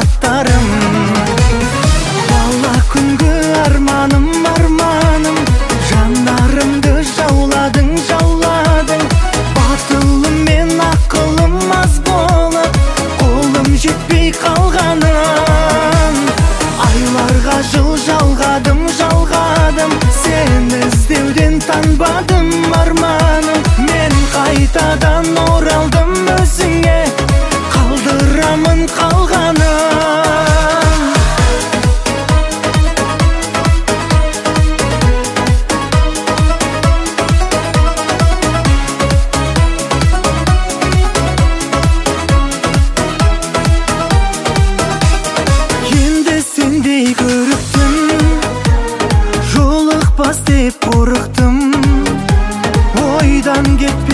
қанаттарым. Бала күнгі арманым, арманым, жанарымды жауладың, жауладың. Батылым мен ақылым аз болып, қолым жетпей қалғаным. Айларға жыл жалғадым, жалғадым, сені іздеуден танбадым арманым. Мен қайтадан оралдым өзіңе, қалдырамын қалғаным. Енді сендей көріктім, жолықпас деп қорықтым. Ойдан кетті